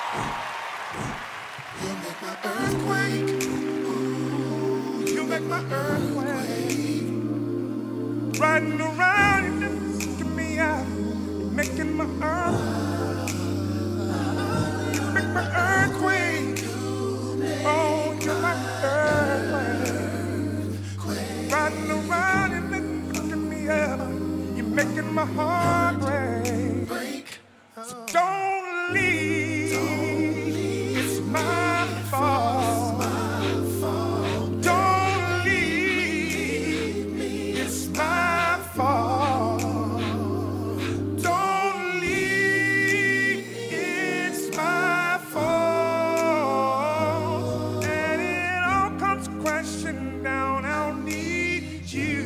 You make my earthquake. Ooh, you make my earthquake. Riding around, you just taking me out. You're making my earth. You make my earthquake. Oh, you're my earthquake. Riding around, you just taking me out. You're making my heart break. So don't leave. It's my fault. Don't leave me. It's my fault. Don't leave. It's my fault. And it all comes crashing down. I'll need you.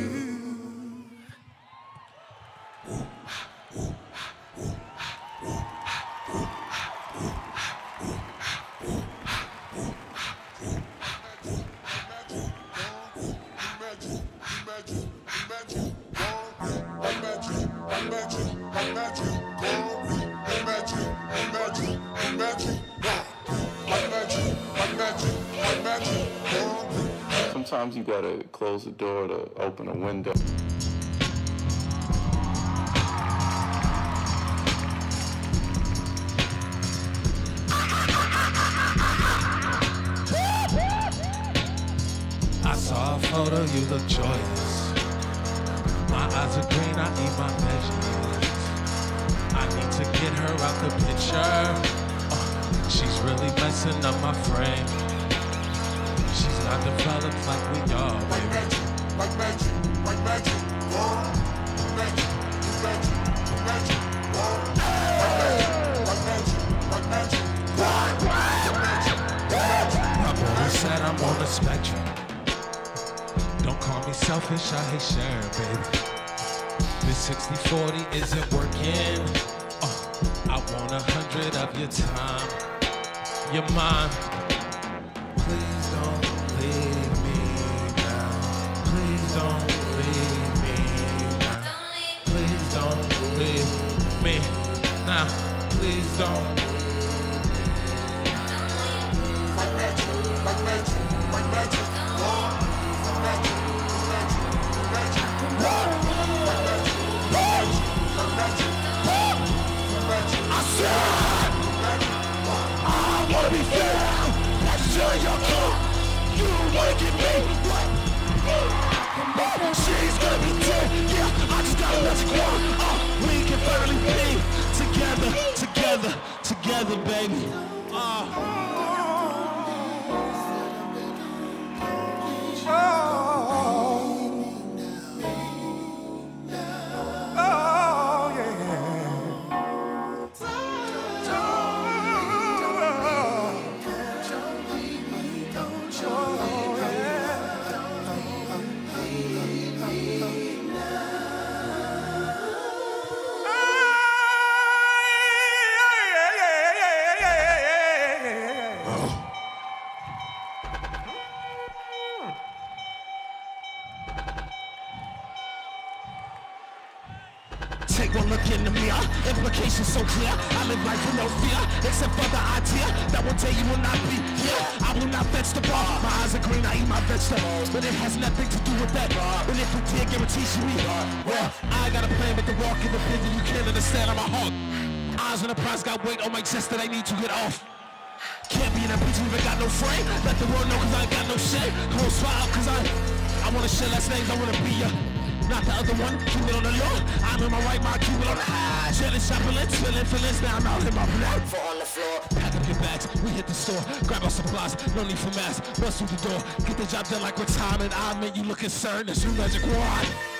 Sometimes you gotta close the door to open a window. I saw a photo, you look joyous. My eyes are green, I eat my veggies. I need to get her out the picture. She's really messing up my frame. She's not developed like we are, baby. Like magic, like magic, like magic. Magic, magic, magic. Like magic, like magic. I've always said I'm on the spectrum. Don't call me selfish, I hate sharing, baby. This 60-40 isn't working. I want 100 of your time. You're mine. Please don't leave me now. Please don't leave me now. Please don't leave me now. Please don't. Like magic, like magic, like magic. I said, I wanna be found. That's your call. You wanna get me? She's gonna be dead. Yeah, I just got a magic wand. We can finally be together, together, together, baby. Take one look in the mirror, implications so clear. I live life with no fear, except for the idea that one day you will not be here. I will not fetch the bar. My eyes are green, I eat my vegetables, but it has nothing to do with that. But if we did, guarantees you eat. Well, I got a plan, but the walk in the vision you can't understand. I'm a hawk. Eyes on the prize, got weight on my chest that I need to get off. Can't be in a bitch, we even got no frame. Let the world know cause I ain't got no shame. Whole smile cause I wanna share last names, I wanna be ya. Not the other one, keep it on the low. I'm in my right mind, keep it on the high. Chillin', shopping, feelin', now I'm out in my black. Foot on the floor, pack up your bags, we hit the store. Grab our supplies, no need for masks. Bust through the door, get the job done like retirement. I mean, you look concerned, it's your magic wand.